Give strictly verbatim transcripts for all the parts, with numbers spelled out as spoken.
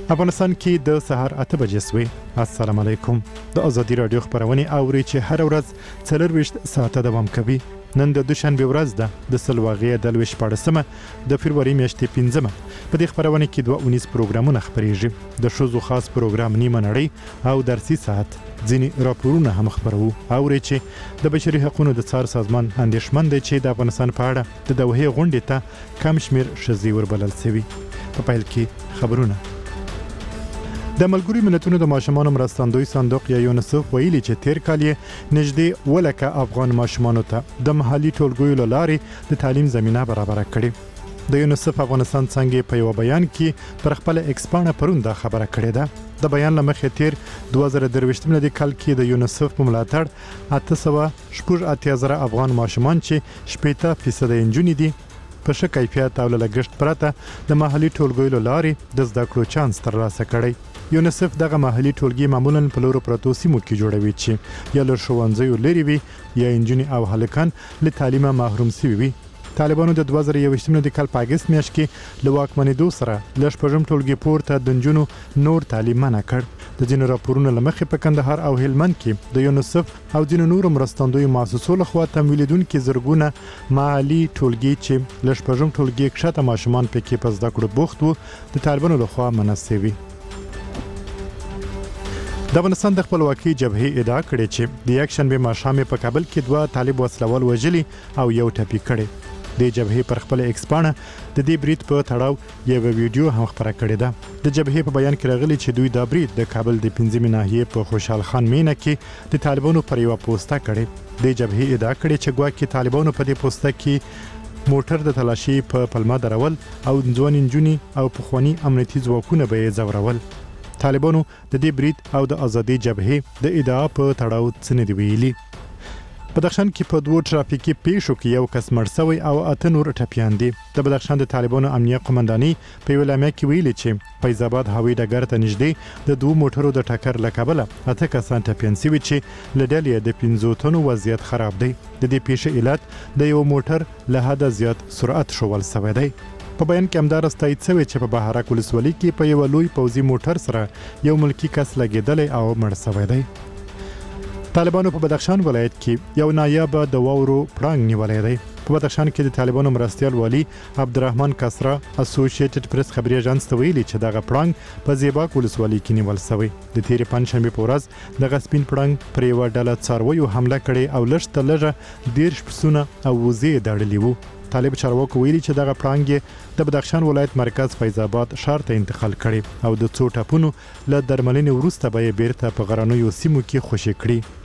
افغانستان کې د سهار اته بجې سوې. السلام علیکم. د ازادي رادیو خبرونه اوري چې هر ورځ څلرویشت ساعته دوام کوي. نن د دوشنبه ورځ ده د سلواغې د لوي شپاړسمه د فبراير میاشتې پنځمه. په دې خبرونه کې دوه اونیز پروګرامونه خبرېږي. د شوزو خاص پروګرام نیمه نړۍ او درسي ساعت ځینې راپورونه هم خبرو. اوري چې د بشري حقوقو د څار سازمان اندېښمن دی چې د افغانستان په اړه د دوحې غونډې ته کم شمیر ښځې وربلل شوي. په پیل کې خبرونه. د ملګري ملتونو د ماشومانو مرستندوی صندوق یا یونیسف ویلي چې تیر کال یې نږدې ولکه افغان ماشومانو ته د محلي ټولګیو له لارې د تعلیم زمینه برابره کړې. د یونیسف افغانستان څنګه په یو بیان کې پر خپل ایکسپانه پرون دا خبره کړې ده. د بیان لمخې تیر دوه زره درویشت ملي کال کې د یونیسف په ملاتړ اته سوه شپږ اتیا زره افغان ماشومان چې شپېته فیصد نجونې دي په ښه کیفیت او له لګښت پرته د محلي ټولګیو له لارې د زده کړو چانس ترلاسه کړی. یونیسف دغه محلي ټولګي معمولاً په لورو پرتو سیمو کې جوړوي چې یا له ښوونځیو لرې وي یا نجونې او هلکان له تعلیمه محروم شوي وي. طالبانو د دوه زره یوویشت د کال په اګست میاشت کې له واکمنېدو سره له شپږم ټولګي پورته د نجونو نور تعلیم منع کړ. د ځینو راپورونو له مخې په کندهار او هلمند کې د یونیسف او ځینو نورو مرستندویو مؤسسو لخوا تمویلیدونکي زرګونه محلي ټولګي چې له شپږم ټولګي کښته ماشومان پکې په زده کړو بوخت وو د طالبانو لخوا منع شوي. د افغانستان د خپلواکۍ جبهې ادعا کړې چې د یکشنبه ماښام په کابل کې دوه طالب وسلوال وژلي او یو ټپي کړي. د جبهې پر خپل ایکسپانه د دې برید په تړاو یو ویډیو هم خبره کړې ده. د جبهې په بیان کې راغلي چې دوی دا برید د کابل د پنځمې ناحیې په خوشحال خان مینه کې د طالبانو پر یو پوسټه کړي. د جبهې ادعا کړې چې ګواکې طالبانو په دې پوسټه کې موټر د تلاشي په پلمه درول او ځوان نجونې او پخوانی امنیتي ځواکونه به یې ځورول. طالبانو د دې برید او د ازادي جبهې د ادعا په تړاو څه نه دی ویلي. بدخشان کې په دوه ترافیکي پیښو کې یو کس مړ شوی او اته نور ټپیان دي. د بدخشان د طالبانو امنیه قومنداني په یو اعلامیه کې ویلي چې فیض آباد هوایي ډګر ته نږدې د دوه موټرو د ټکر له کبله اته کسان ټپیان شوي چې له ډلې د پنځو تنو وضعیت خراب دی. د دې پیښې علت د یو موټر له حده زیات سرعت ښوول شوی دی. په بیان کې همدارس تایید شوی چې په بهارک ولسوالۍ کې په یو لوی پوځي موټر سره یو ملکی کس لګېدلی او مړ شوی دی. طالبانو په بدخشان ولایت کې یو نایابه د واورو پړانګ نیولی دی. په بدخشان کې د طالبانو مرستیال والی عبدالرحمن کسرا اسوسییټډ پریس خبري اژانس ته ویلي چې دغه پړانګ په زیباک ولسوالۍ کې نیول شوی. د تیرې پنجشنبې په ورځ دغه سپین پړانګ پر یوه ډله څارویو حمله کړې او لږ تر لږه دېرش پسونه او وزې یې داړلي وو. طالب چارواکو ویلي چې دغه پړانګ د بدخشان ولایت مرکز فیض آباد ښار ته انتقال کړي او د څو ټپونو له درملنې وروسته به یې بیرته په غرنیو سیمو کې خوشي کړي.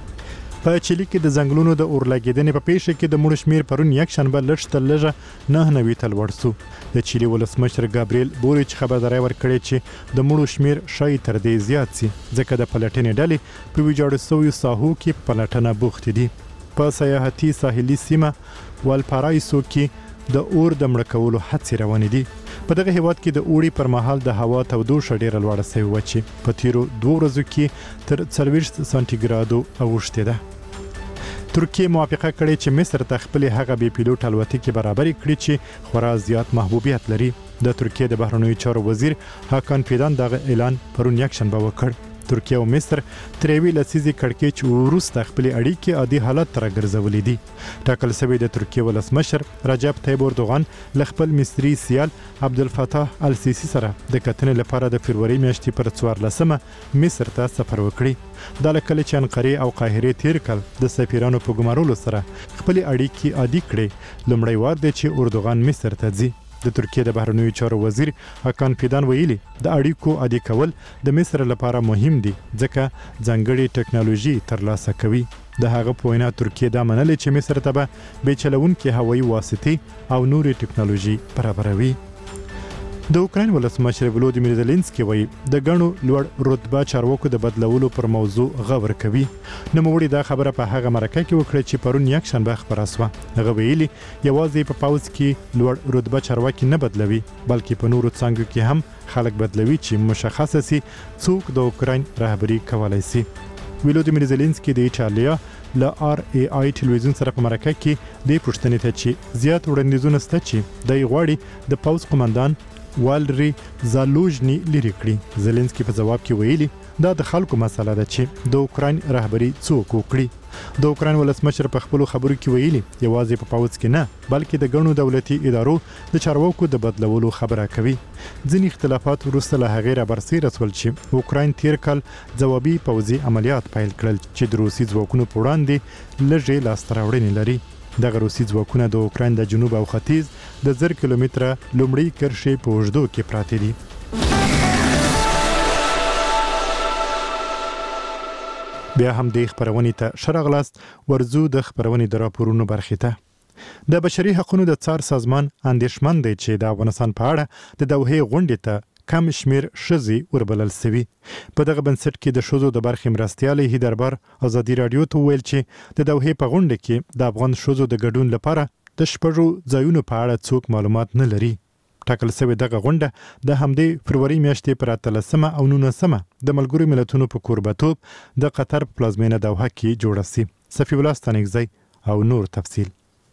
په چیلي کې د ځنګلونو د اورلګېدنې په پیښه کې د مړو شمیر پرون یکشنبه لږ تر لږه نهه نوي ته لوړ سو. د چیلي ولسمشر ګابریل بوریچ خبرداری ورکړې چې د مړو شمیر شاید تر دې زیات سي ځکه د پلټنې ډلې په ویجاړو سویو ساحو کې پلټنه بوختې دي. په سیاحتي ساحلي سیمه والپارایسو کې د اور د مړه کولو هڅې روانې دي. په دغه هیواد کې د اوړي پر مهال د هوا تودوخه ډیره لوړه شوې وه چې په تیرو دوه ورځو کې تر څلوېښت سانتي ګرادو اوښتې ده. ترکیه موافقه کړې چې مصر ته خپلې هغه بې پیلوټ الوتکې برابرې کړي چې خورا زیات محبوبیت لري. د ترکیه د بهرنیو چارو وزیر هاکان فیدان دغه اعلان پرون یکشنبه وکړ. ترکیه او مصر تر یوې لسیزې کړکېچ وروسته خپلې اړیکې عادي حالت ته راګرځولې دي. ټاکل شوی د ترکیه ولسمشر رجب طیب اردوغان له خپل مصري سیال عبدالفتاح السیسي سره د کتنې لپاره د فبروري میاشتې پر څوارلسمه مصر ته سفر وکړي. دا له کله چې انقرې او قاهرې تیر کال د سفیرانو په ګمارلو سره خپلې اړیکې عادي کړې لومړی وار دی چې اردوغان مصر ته ځي. د ترکیه د بهرنیو چارو وزیر هاکان فیدان ویلي د اړیکو عادي کول د مصر لپاره مهم دي ځکه ځانګړې ټکنالوژي ترلاسه کوي. د هغه په وینا ترکیه دا منلې چې مصر ته به بې چلونکې هوایي واسطې او نورې ټکنالوژي برابروي. د اوکراین ولسمشر ولودیمیر زيلنسکي وایي د ګڼو لوړ رتبه چارواکو د بدلولو پر موضوع غور کوي. نوموړي دا خبره په هغه مرکه کې وکړه چې پرون یکشنبه خبره شوه. هغه ویلي یوازې په پاوځ کې لوړ رتبه چارواکي نه بدلوي بلکې په نورو څانګو کې هم خلک بدلوي چې مشخصه سي څوک د اوکراین رهبري کولای سي. ولودیمیر زيلنسکي د ایټالیا له آر ای آی ټلویزیون سره په مرکه کې د پښتنې ته چې زیات وړاندیزونه شته چې د غواړي د پاوځ قومندان والری زالوژنی لري کړی. زيلنسکي په جواب کې ویلي دا د خلکو مسله ده چې د اوکراین رهبری څوک وکړي. د اوکراین ولسمشر په خپل خبرو کې ویلي یوازې په پاوڅ کې نه بلکې د ګڼو دولتي ادارو د چارواکو د بدلولو خبره کوي. ځینې اختلافات وروسته له هغې را برسېره شول چې اوکراین تیر کال ځوابي پوځي عملیات پیل کړل چې د روسي ځواکونو په وړاندې لږې لاسته راوړنې لري. دغه روسي ځواکونه د اوکراین د جنوب او ختیځ د زر کیلومتره لومړی کرښې په اوږدو کې پراته دي. بیا هم د خبرونې ته شرغلاست ورزو د خبرونې د راپورونو برخې ته. د بشري حقوقو د څار سازمان اندېښمن دی چې د افغانستان په اړه د دوحې غونډې ته کم شمیر شذي وربلل سوي. په دغه بنسټ کې د شذو د برخې مرستيالي هیدربر ازادي رادیو ته ویل چې د دوحې په غونډه کې د افغان شذو د ګډون لپاره د شپږو ځایونو په اړه څوک معلومات نه لري. ټاکل شوی دغه غونډه د همدې فروری میاشتې پر اتلسمه او نولسمه د ملګرو ملتونو په کوربتوب د قطر په پلازمینه دوحه کې جوړه سي. صفی الله ستانګزی او نور تفصیل.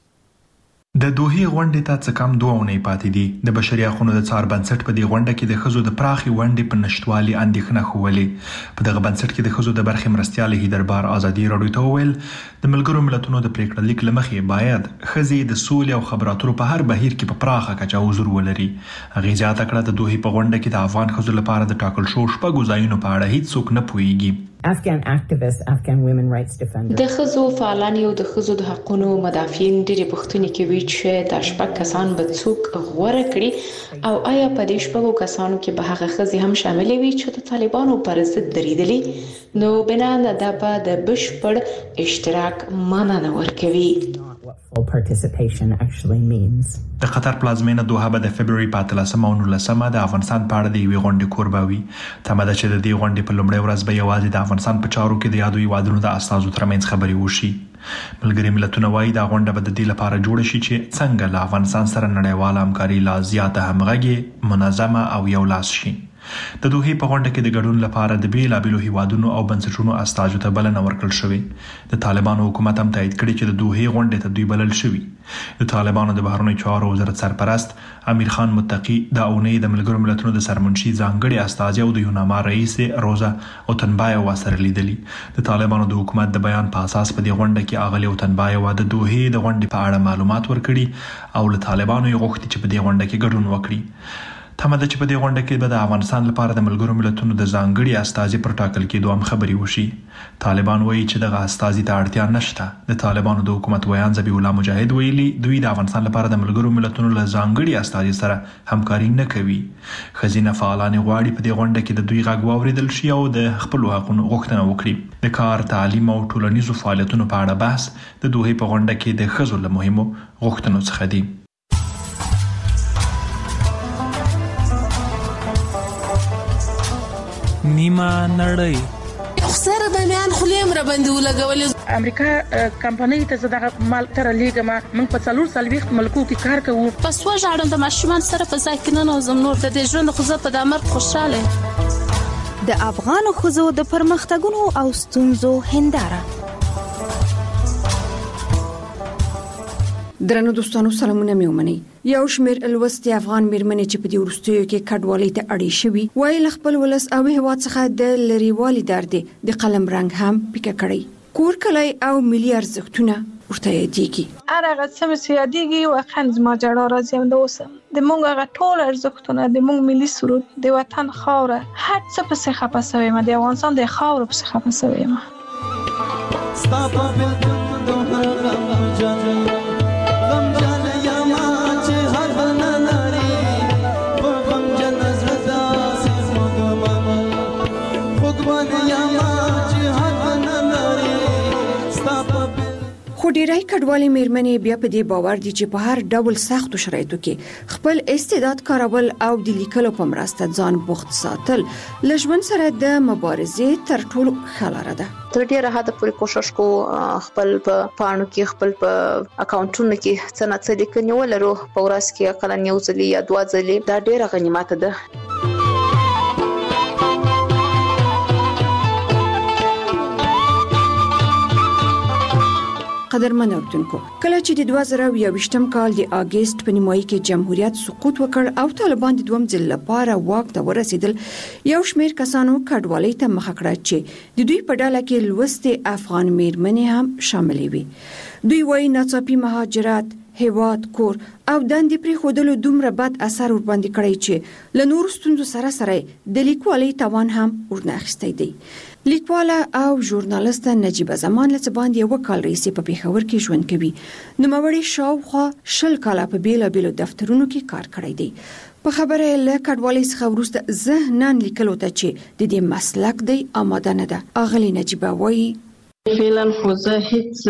د دوحې غونډې ته څه کم دوه اونۍ پاتې دي. د بشري حقوقو د څار بنسټ په دې غونډه کې د ښځو د پراخي ونډې په نشټوالي اندېښنه ښوولې. په دغه بنسټ کې د ښځو د برخې مرستيال هیدربار ازادي رادیو ته وویل د ملګرو ملتونو د پریکړه لیک لمخې باید ښځې د سولې او خبرو اترو په هر بهیر کې په پراخه کچه حضور ولري. هغې زیاته کړه د دوحې په غونډه کې د افغان ښځو لپاره د ټاکل شوو شپږو ځایونو په اړه هیڅوک نه پوهیږي. Afghan activists, Afghan women rights defenders. د ښځو فعالان یو د ښځو د حقوقو مدافعین ډېرې پوښتنې کوي چې د شپږ کسان به څوک غوره کړي او آیا په دې شپږو کسانو کې به هغه ښځې هم شامل وي چې د طالبانو پر ضد درېدلي. نو بنا نه د د بشپړ اشتراک مننه ورکوي. Full participation actually means. د قطر پلازمینه دوحه به د فبرवरी په اتلسمه او نولسمه د افغانستان په اړه د یوې غونډې کوربه وي. تمه ده چې د دې غونډې په لومړۍ ورځ به یوازې د افغانستان په چارو کې د یادو هیوادونو د استازو ترمنځ خبرې وشي. ملګري ملتونه وايي دا غونډه به د دې لپاره جوړه شي چې څنګه له افغانستان سره نړیواله همکاري لا زیاته همغږي منظمه او یو لاس شي. د دوحې په غونډه کې د ګډون لپاره د بیلابیلو هیوادونو او بنسټونو استازو ته بلنه ورکړل شوې. د طالبانو حکومت هم تایید کړی چې د دوحې غونډې ته دوی بلل شوي. د طالبانو د بهرنیو چارو وزارت سرپرست امیر خان متقی د اونۍ د ملګرو ملتونو د سرمنشي ځانګړي استازي او د یوناما رئیس روزا اوتنبایوا سره لیدلي. د طالبانو د حکومت د بیان په اساس په دې غونډه کې اغلی اوتنبایوا د دوحې د غونډې په اړه معلومات ورکړي او له طالبانو یې غوښتي چې په دې غونډه کې ګډون وکړي. تمه ده چې په دې غونډه کې به د افغانستان لپاره د ملګرو ملتونو د ځانګړي استازي پر ټاکل کېدو هم خبرې وشي. طالبان وایي چې دغه استازي ته اړتیا نشته. د طالبانو د حکومت ویان ذبیح الله مجاهد ویلي دوی د افغانستان لپاره د ملګرو ملتونو له ځانګړي استازي سره همکاري نه کوي. ښځینه فعالان غواړي په دې غونډه کې د دوی غږ واوریدل شي او د خپل حقوقو غوښتنه وکړي. د کار، تعلیم او ټولنیزو فعالیتونو په اړه بحث د دوحې په غونډه کې د ښځو له مهمو غوښتنو څخه دی. نیمه نړۍ خسر د میان خلیم را باندې ولګولې. امریکا کمپنۍ ته زړه مال تر لېګما موږ په څلور سلويخت ملکو کې کار کوو. پس وژاړم د ماشومان سره په ځای کې نه نوزم نور د دې ژوند خو زه په دامر خوشاله. د افغان خزو د پرمختګونو او ستونزو هنداره. درنو دوستانو سلامونه مې ومنئ. یو شمېر الوستي افغان میرمنې چې په دې وروستیو کې کډوالۍ ته اړې شوي وایي له خپل ولس او هېواد څخه د لرېوالي درد د قلم رنګ هم پیکه کړی. کور کلی او ملي ارزښتونه ورته یادېږي. هر هغه څه مې یادېږي واقعا زما ژړا راځي همدا اوس د موږ هغه ټول ارزښتونه د موږ ملي سرود د وطن خاوره هر څه پسې خفه شوی یم. د افغانستان د خاورو پسې خفه شوی یم. ستا په بلکل دومره غمجن غمجن یم چې هر بل نه لري په غمجن زړه داسې خوږمن خوږمن یم چې هر بل نه لري ستا په خو ډیری کډوالي میرمنې بیا په دې باور دي چې په هر ډول سختو شرایطو کې خپل استعداد کارول او د لیکلو په مرسته ځان بوخت ساتل له ژوند سره د مبارزې تر ټولو ښه لاره ده. تر ډیره حده پورې کوشش کو خپل په پاڼو کې خپل په اکاونټونو کې څه نه څه لیکنې ولرو په ورځ کې اقل یو ځل یا دوه ځلې. دا ډیره غنیمت ده. قدرمن اوردونکو کله چې د دوه زره یوویشتم کال د اگست په نیمایي کې جمهوریت سقوط وکړ او طالبان د دوم ځل لپاره واک ته ورسېدل، یو شمېر کسانو کډوالۍ ته مخه کړه چې د دوی په ډله کې لوستې افغان میرمنې هم شاملې وي. دوی وايي ناڅاپي مهاجرت، هیواد، کور او دندې پرې خودلو دومره بد اثر ور باندې کړی چې له نور ستونزو سره سره د لیکوالۍ توان هم ورناخستی دی. لیکواله او ژورنالیست نجیبه زمان لڅ باندې یو کال رئیسې په پیښور کې ژوند کوي. نوموړی شاوخوا شل کاله په بیل بیلو دفترونو کې کار کړی دی. په خبره له کډوالۍ څخه وروسته ذهنن لیکلو ته چې د دې مسلک دی آماده نه ده. اغلی نجیبه وایي فعلا خو زه هیڅ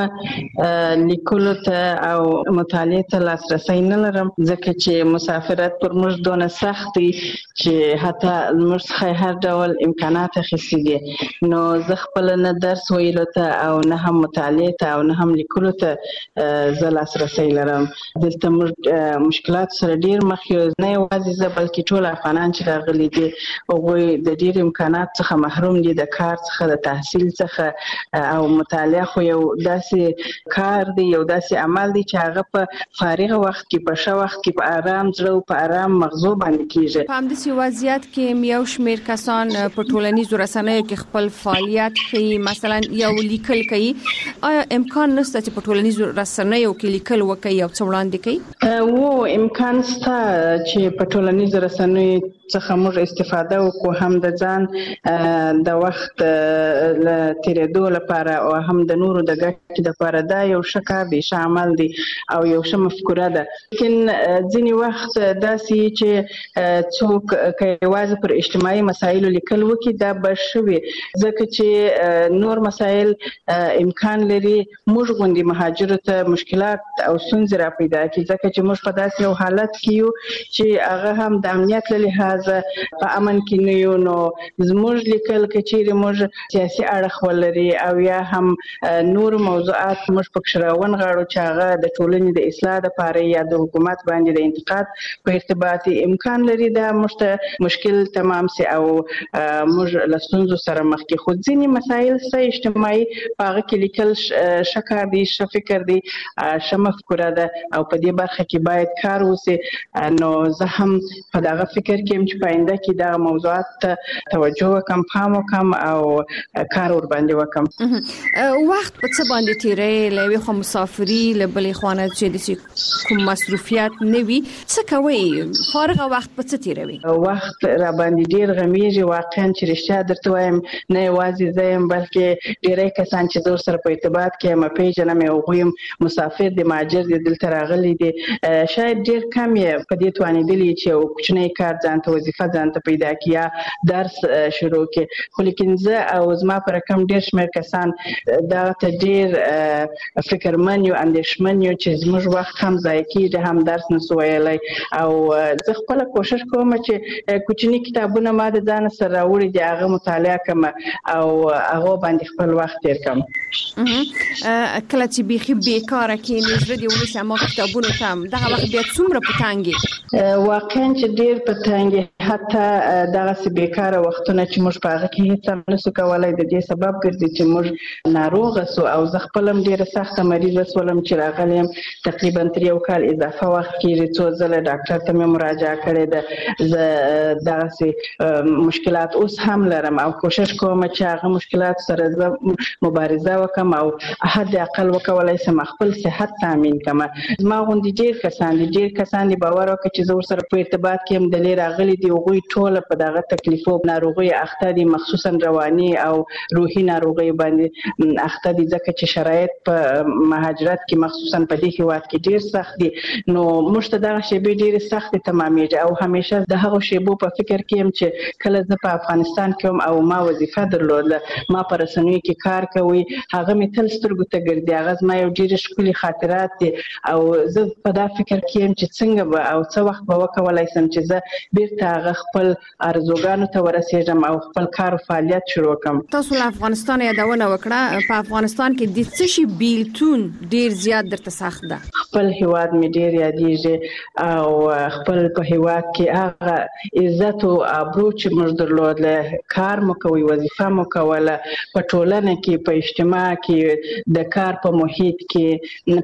نه لیکلو ته او مطالعه ته لاسرسی نه لرم، ځکه چې مسافرت پر موږ دونه سخت دی چې حتی موږ څخه هر ډول امکانات اخیستي دي. نو زه خپل نه درس ویلو ته او نه هم مطالعه ته او نه هم لیکلو ته زه لاسرسی لرم. دلته موږ مشکلات سره ډیر مخ یو، نه یوازې زه بلکې ټول افغانان چې راغلي دي هغوی د ډیر امکانات څخه محروم دي، د کار څخه، د تحصیل څخه او مطالعه خو یو داسې کار دی، یو داسې عمل دی چې هغه په فارغ وخت کې، په ښه وخت کې، په آرام زړه او په آرام مغزو باندې کیږي. په همداسې وضعیت کې یو شمېر کسان په ټولنیزو رسنیو کې خپل فعالیت کوي، مثلا یو لیکل کوي. آیا امکان نشته چې په ټولنیزو رسنیو کې لیکل وکړي او څه وړاندې کوي؟ وو امکان شته چې په ټولنیزو رسنیو څخه موږ استفاده وکړو، هم د ځان د وخت له تیرېدو لپاره او هم د نورو د ګټې لپاره. دا یو ښه کار دی، ښه عمل دی او یو ښه مفکوره ده. لیکن ځینې وخت داسې چې څوک که یوازې پر اجتماعي مسایلو لیکل وکړي دا به ښه وي، ځکه چې نور مسایل امکان لري موږ غوندې مهاجرو ته مشکلات او ستونزې را پیدا کړي، ځکه چې موږ په داسې یو حالت کې یو چې هغه هم د امنیت له لحاظه په امن کې نه یو. نو زموږ لیکل که چیرې موږ سیاسي اړخ ولري او یا هم نور موضوعات موږ پکې راونغاړو چې هغه د ټولنې د اصلاح لپاره یا د حکومت باندې د انتقاد په ارتباط امکان لري، دا موږ ته مشکل تمام سي او موږ له ستونزو سره مخ کې. خو ځینې مسایل سه اجتماعي په هغه کې لیکل ښه کار دی، ښه فکر دی، ښه مفکوره ده او په دې برخه کې باید کار وسي. نو زه هم په دغه فکر کې یم چې په آینده کې دغه موضوعات ته توجه وکم، پام وکم او کار ور باندې وکم. وخت په څه باندې تیرې لوي؟ خو مسافری له بلې خوانه چې د کوم مصروفیات نه وي، څه کوي؟ فارغه وخت په څه تیروي؟ وخت را باندې ډیر غمیږي واقعا، چې رښتیا درته وایم نه یوازې زه یم بلکې ډیری کسان چې زه سره په ارتباط کې م پیژنم او غویم مسافر دي، مهاجر دي، دلته راغلي دي، شاید ډیر کم یې په دې توانیدلی چې یو کوچنی کار ځان ته، وظیفه ځان ته پیدا کړي یا درس شروع کړي. خو لیکن زه او زما په رقم ډیر شمېر کسان دا ته ډیر فکرمن یو، اندېښمن یو چې زموږ وخت هم ضایع کېږي، هم درس نسو ویلی. او زه خپله کوشش کوم چې کوچني کتابونه ما د ځان سره راوړي دي هغه مطالعه کړم او هغه باندې خپل وخت تیر کړم. کله چې بیخي بیکاره کېنې زړه دې ونیسي هماغه کتابونو ته هم دغه وخت بیا څومره په تنګ یې؟ واقعا چې ډیر په تنګ یې، حتی دغسې بیکاره وختونه چې موږ په هغه کې هېڅ هم نسو کولی د دې سبب ګرځي چې موږ ناروغه سو. او زه خپل هم ډیره سخته مریضه سولم چې راغلی یم تقریبا تر یو کال اضافه وخت کېږي، څو ځله ډاکټر ته مې مراجعه کړې ده. زه دغسې مشکلات اوس هم لرم او کوشش کوم چې هغه مشکلات سره زه مبارزه وکړم او حد اقل وکولی شم خپل صحت تامین کړم. زما غوندې ډیر کسان دي، ډیر کسان دي باور وکړه چې زه ورسره په ارتباط کې یم د لرې راغلي دي، هغوی ټوله په دغه تکلیفو ناروغیو اخته دي، مخصوصا رواني او روحي ناروغیو باندې اخته دي، ځکه چې شرایط په مهاجرت کې مخصوصا په دې هېواد کې ډیر سخت دي. نو موږ ته دغه شیبې ډیرې سختې تمامېږي او همیشه د هغو شیبو په فکر کې یم چې کله زه په افغانستان کې یم او ما وظیفه درلوده، ما په رسنیو کې کار کوي، هغه مې تل سترګو ته ګرځي، هغه زما یو ډېرې ښکلي خاطرات دي او زه په دا فکر کې یم چې څنګه به او څه وخت به وکولی شم چې زه بیرته هغه خپل ارزوګانو ته ورسېږم او خپل کار او فعالیت شروع کړم. تاسو له افغانستان یادونه وکړه، په افغانستان کې د څه شي بیلتون ډیر زیات درته سخت ده؟ خپل هیواد مې ډیر یادېږي او خپل په هیواد کې هغه عزت او ابرو چې موږ درلود، له کار مو کوي، وظیفه مو کوله، په ټولنه کې په اجتماع کې د کار په محیط کې